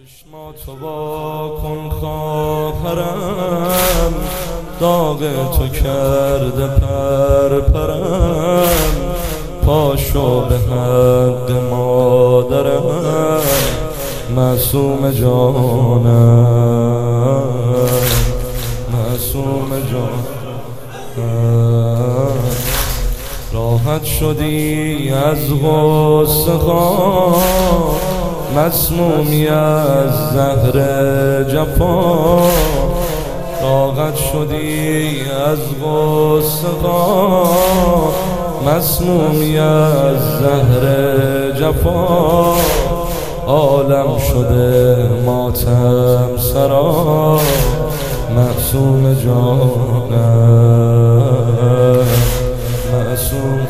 چشماتو وا کن خواهرم، داغ تو کرده پرپرم، پاشو به حق مادرم معصوم جانم، معصوم جانم. راحت شدی از غصه ها، مسمومی از زهر جفا، راحت شدی از غصه ها، مسمومی از زهر جفا. عالم شده ماتم سرا، معصوم جانم، معصوم.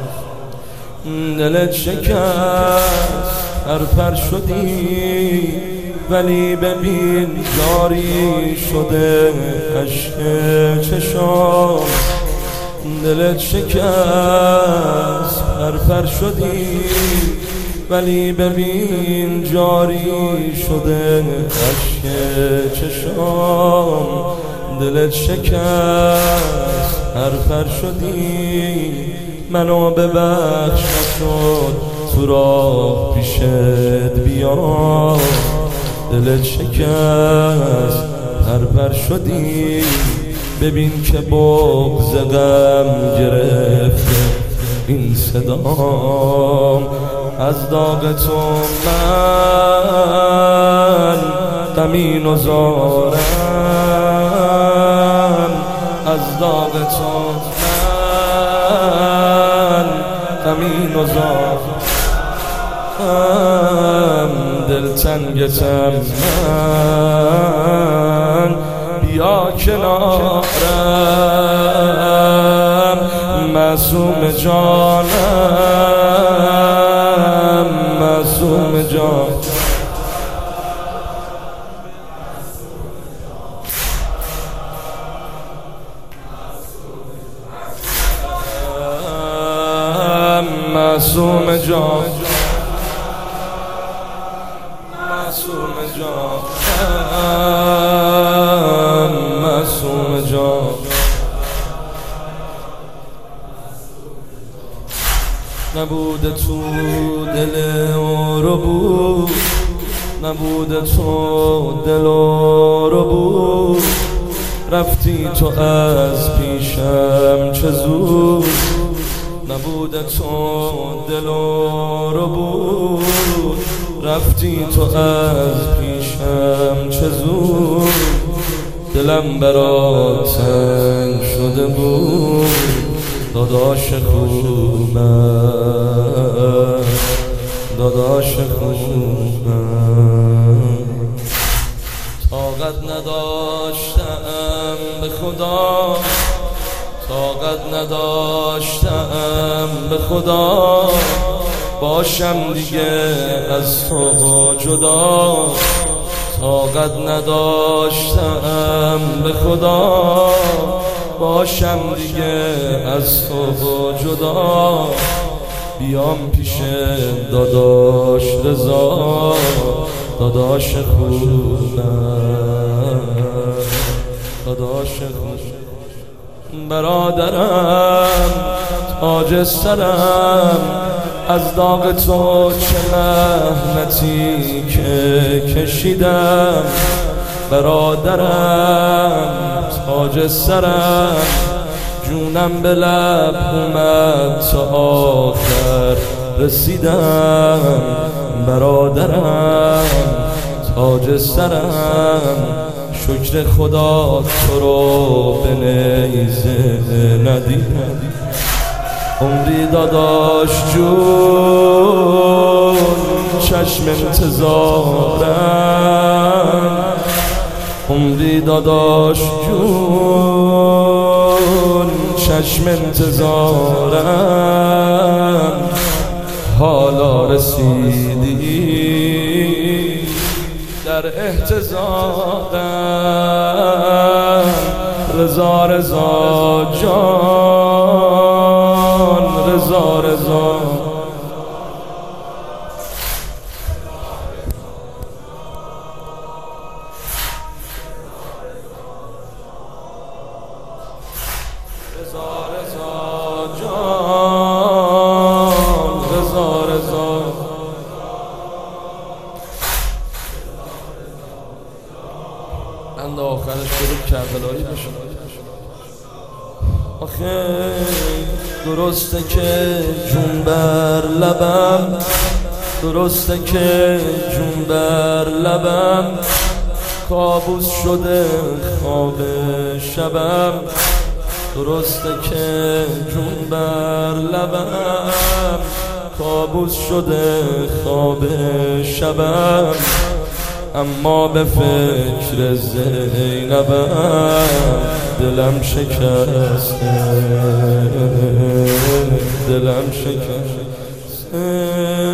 دلت شکست پرپر شدی، ولی ببین جاری شده اشک چشام. دلت شکست پرپر شدی، ولی ببین جاری شده اشک چشام. دلت شکست پرپر شدی، منو ببخش نشد تو راه پیشت بیام. دلت شکست پرپر شدی، ببین که بغض غم گرفته این صدام. از داغ تو من غمین و زارم، از داغ تو من غمین و زارم. دلتنگتم من، بیا کنارم معصوم جانم، معصوم جان. معصوم جان، معصوم جان، معصوم جان. نبوده تو دل رو بود، نبوده تو دل رو بود، رفتی تو از پیشم چه زود. نبوده تو دل رو بود، رفتی تو از پیشم چه زود. دلم برات تنگ شده بود، داداش خوبم، داداش خوبم. طاقت نداشتم به خدا، طاقت نداشتم به خدا، باشم دیگه از تو جدا. طاقت نداشتم به خدا، باشم دیگه از تو جدا. بیام پیش داداش رضا، داداش خوبم، داداش خوبم. برادرم تاج سرم، از داغ تو چه محنتی که کشیدم. برادرم تاج سرم، جونم به لب اومد تا آخر رسیدم. برادرم تاج سرم، شکر خدا تو رو به نیزه ندیدم. عمری داداش جون چشم انتظارم، عمری داداش جون چشم انتظارم. حالا رسیدی در احتضارم، رضا رضا جان، رضا رضا. بند آخرش برو کربلایی بشن. آخه درسته که جون بر لبم، درسته که جون بر لبم کابوس شده خواب شبم، درسته که جون بر لبم کابوس شده خواب شبم، اما به فکر زینبم دلم شکسته، دلم شکسته.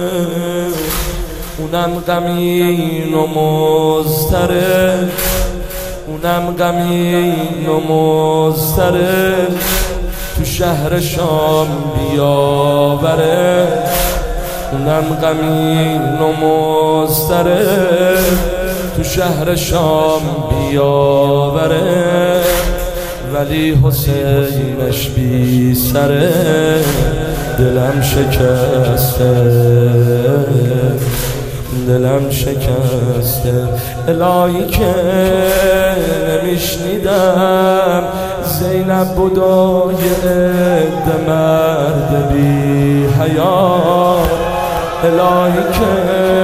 اونم غمین و مضطرب، اونم غمین و مضطرب تو شهر شام بیاوره، اونم غمین و مضطرب تو شهر شام بیاوره، ولی حسینش بی سره دلم شکسته، دلم شکسته. الهی که نمیشنیدم زینب بودای عده مرد بی حیا، الهی که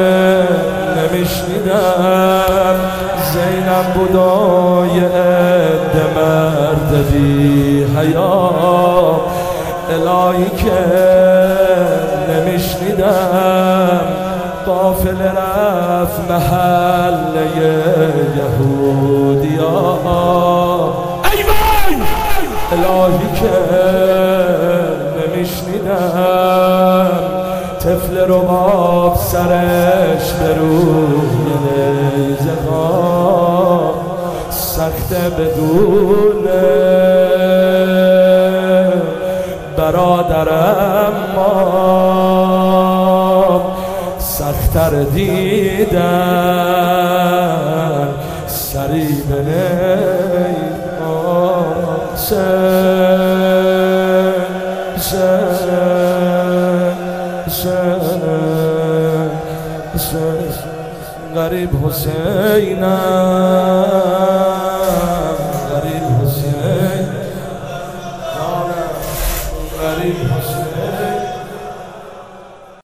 نمیشنیدم زینب بودای عده مرد بی حیا، الهی که نمیشنیدم قافله رفت محله یهودیا، الهی که نمیشنیدم طفل رباب سرش به روی نیزه ها سخته بدون برادرم، ما سختر دیدن سری به غریب حسینم.